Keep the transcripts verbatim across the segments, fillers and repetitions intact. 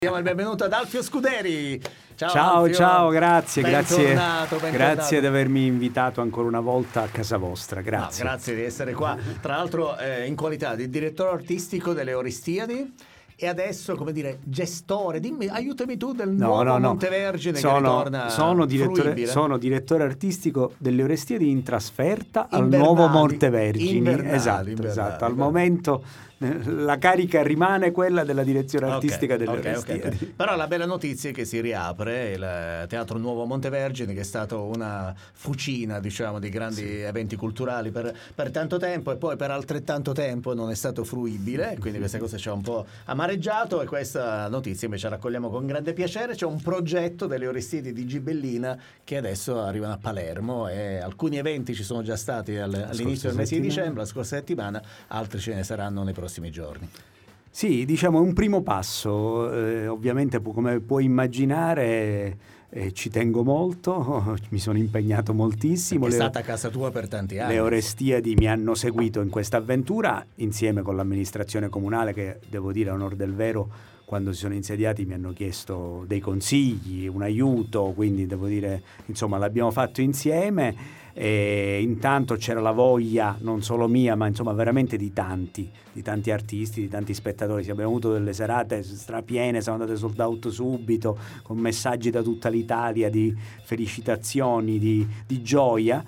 Diamo il benvenuto ad Alfio Scuderi. Ciao, ciao, Alfio. ciao, grazie, Bentornato, grazie, bentornato. grazie di avermi invitato ancora una volta a casa vostra, grazie. No, grazie di essere qua, tra l'altro eh, in qualità di direttore artistico delle Oristiadi e adesso, come dire, gestore, dimmi, aiutami tu, del no, nuovo no, no. Montevergine sono, che ritorna sono direttore, fruibile. sono direttore artistico delle Oristiadi in trasferta Invernali, al nuovo Montevergine. invernali, esatto, invernali, esatto. Al invernali. momento la carica rimane quella della direzione artistica okay, delle okay, Oristiadi. okay, okay. Però la bella notizia è che si riapre il Teatro Nuovo Montevergine, che è stato una fucina, diciamo, di grandi sì. eventi culturali per, per tanto tempo, e poi per altrettanto tempo non è stato fruibile, quindi questa cosa ci ha un po' amareggiato, e questa notizia invece la raccogliamo con grande piacere. C'è un progetto delle Oristiadi di Gibellina che adesso arrivano a Palermo, e alcuni eventi ci sono già stati all- all'inizio del mese di dicembre, la scorsa settimana, altri ce ne saranno nei prossimi giorni. Sì, diciamo è un primo passo, eh, ovviamente come puoi immaginare eh, ci tengo molto, mi sono impegnato moltissimo. Perché è le, stata a casa tua per tanti anni. Le Oristiadi mi hanno seguito in questa avventura insieme con l'amministrazione comunale, che devo dire a onor del vero, quando si sono insediati mi hanno chiesto dei consigli, un aiuto, quindi devo dire, insomma, l'abbiamo fatto insieme. E intanto c'era la voglia non solo mia, ma insomma veramente di tanti di tanti artisti, di tanti spettatori. Abbiamo avuto delle serate strapiene, siamo andate sold out subito, con messaggi da tutta l'Italia di felicitazioni, di, di gioia,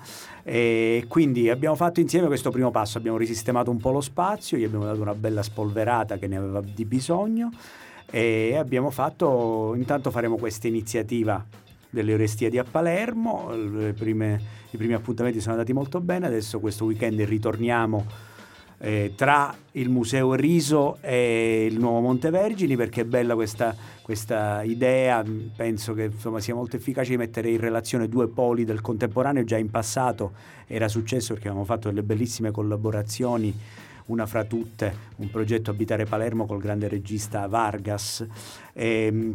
e quindi abbiamo fatto insieme questo primo passo. Abbiamo risistemato un po' lo spazio, gli abbiamo dato una bella spolverata che ne aveva di bisogno, e abbiamo fatto, intanto faremo questa iniziativa delle Oristiadi a Palermo. Le prime, i primi appuntamenti sono andati molto bene. Adesso questo weekend ritorniamo eh, tra il Museo Riso e il Nuovo Montevergine, perché è bella questa, questa idea. Penso che insomma sia molto efficace di mettere in relazione due poli del contemporaneo. Già in passato era successo, perché avevamo fatto delle bellissime collaborazioni, una fra tutte un progetto Abitare Palermo col grande regista Vargas, e,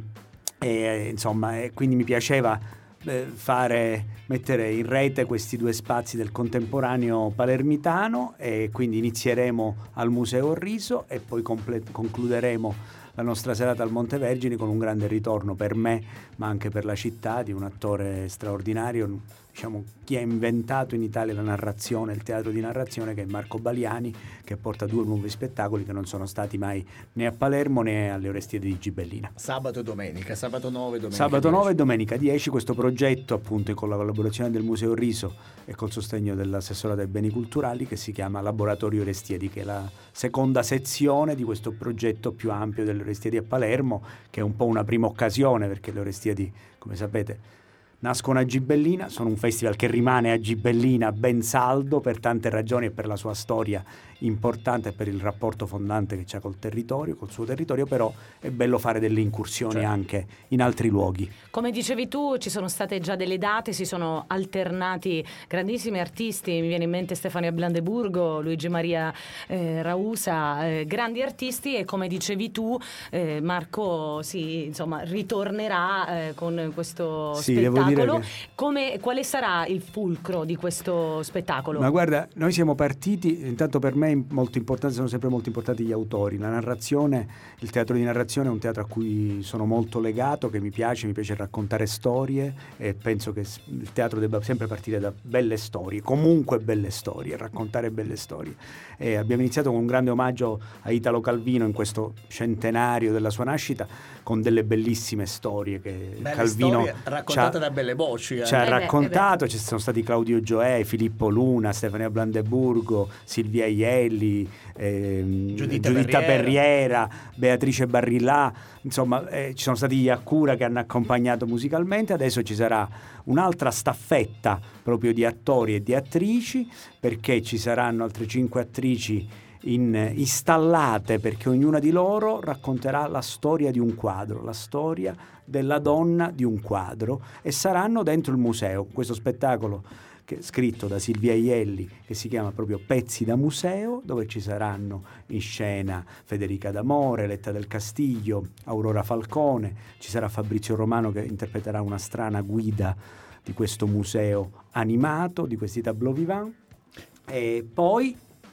e insomma e quindi mi piaceva eh, fare mettere in rete questi due spazi del contemporaneo palermitano, e quindi inizieremo al Museo Riso e poi comple- concluderemo la nostra serata al Montevergine con un grande ritorno per me, ma anche per la città, di un attore straordinario, diciamo chi ha inventato in Italia la narrazione, il teatro di narrazione, che è Marco Baliani, che porta due nuovi spettacoli che non sono stati mai né a Palermo né alle Oristiadi di Gibellina. Sabato e domenica, sabato nove e domenica Sabato dieci. nove e domenica dieci, questo progetto appunto con la collaborazione del Museo Riso e col sostegno dell'assessorato ai beni culturali, che si chiama Laboratorio Oristiadi, che è la seconda sezione di questo progetto più ampio delle Oristiadi a Palermo, che è un po' una prima occasione, perché le Oristiadi, come sapete, nascono a Gibellina, sono un festival che rimane a Gibellina ben saldo per tante ragioni, e per la sua storia importante e per il rapporto fondante che c'ha col territorio, col suo territorio, però è bello fare delle incursioni, cioè, anche in altri luoghi. Come dicevi tu, ci sono state già delle date, si sono alternati grandissimi artisti, mi viene in mente Stefania Blandeburgo, Luigi Maria eh, Rausa, eh, grandi artisti, e come dicevi tu eh, Marco sì, insomma ritornerà eh, con questo sì, spettacolo. Devo dire che... Come, quale sarà il fulcro di questo spettacolo? Ma guarda, noi siamo partiti, intanto per me molto importanti, sono sempre molto importanti gli autori, la narrazione. Il teatro di narrazione è un teatro a cui sono molto legato, che mi piace, mi piace raccontare storie, e penso che il teatro debba sempre partire da belle storie, comunque belle storie, raccontare belle storie. E abbiamo iniziato con un grande omaggio a Italo Calvino in questo centenario della sua nascita, con delle bellissime storie che belle Calvino storie raccontate da belle voci, eh. ci ha eh raccontato. beh, ci sono stati Claudio Gioè, Filippo Luna, Stefania Blandeburgo, Silvia Ielli, ehm, Giuditta, Giuditta Perriera. Perriera, Beatrice Barillà, insomma eh, ci sono stati gli Accura che hanno accompagnato musicalmente. Adesso ci sarà un'altra staffetta proprio di attori e di attrici, perché ci saranno altre cinque attrici in, installate, perché ognuna di loro racconterà la storia di un quadro, la storia della donna di un quadro, e saranno dentro il museo. Questo spettacolo che, scritto da Silvia Ielli, che si chiama proprio Pezzi da Museo, dove ci saranno in scena Federica D'Amore, Letta del Castiglio, Aurora Falcone, ci sarà Fabrizio Romano che interpreterà una strana guida di questo museo animato, di questi tableau vivant, e poi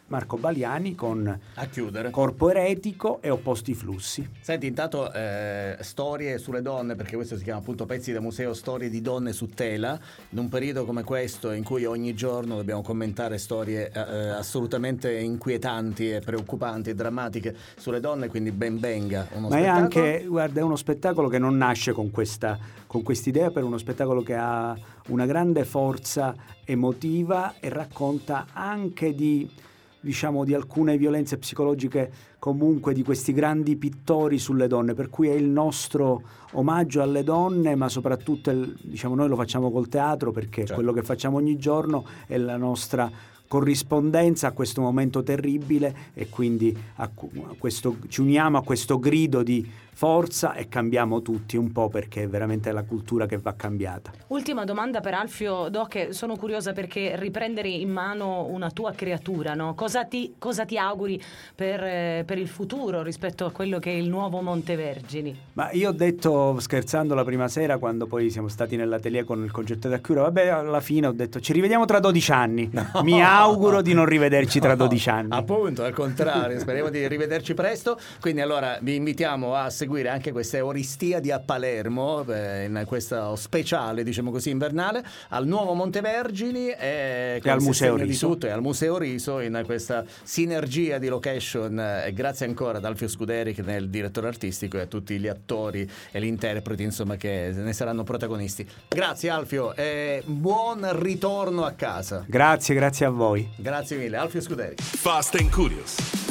Marco Baliani con a chiudere Corpo eretico e Opposti flussi. Senti, intanto eh, storie sulle donne, perché questo si chiama appunto Pezzi da museo, storie di donne su tela, in un periodo come questo in cui ogni giorno dobbiamo commentare storie eh, assolutamente inquietanti e preoccupanti e drammatiche sulle donne, quindi ben venga uno Ma spettacolo. è anche, guarda, è uno spettacolo che non nasce con questa con quest'idea, per uno spettacolo che ha una grande forza emotiva e racconta anche di, diciamo, di alcune violenze psicologiche comunque di questi grandi pittori sulle donne, per cui è il nostro omaggio alle donne, ma soprattutto il, diciamo, noi lo facciamo col teatro perché certo. quello che facciamo ogni giorno è la nostra corrispondenza a questo momento terribile, e quindi a questo, ci uniamo a questo grido di forza e cambiamo tutti un po', perché è veramente la cultura che va cambiata. Ultima domanda per Alfio Doc, sono curiosa perché riprendere in mano una tua creatura, no? Cosa ti, cosa ti auguri per, eh, per il futuro rispetto a quello che è il nuovo Montevergini? Ma io ho detto, scherzando la prima sera, quando poi siamo stati nell'atelier con il concerto da Chiura, vabbè, alla fine ho detto ci rivediamo tra dodici anni. No, mi auguro no, di non rivederci tra dodici anni. Appunto, al contrario, speriamo di rivederci presto. Quindi allora vi invitiamo a seguire anche queste Oristiadi a Palermo, eh, in questo speciale, diciamo così, invernale, al nuovo Montevergini e, e al Museo Riso. Di tutto, e al Museo Riso, in questa sinergia di location. E grazie ancora ad Alfio Scuderi, che è il direttore artistico, e a tutti gli attori e gli interpreti, insomma, che ne saranno protagonisti. Grazie Alfio e buon ritorno a casa. Grazie, grazie a voi. Grazie mille, Alfio Scuderi. Fast and Curious.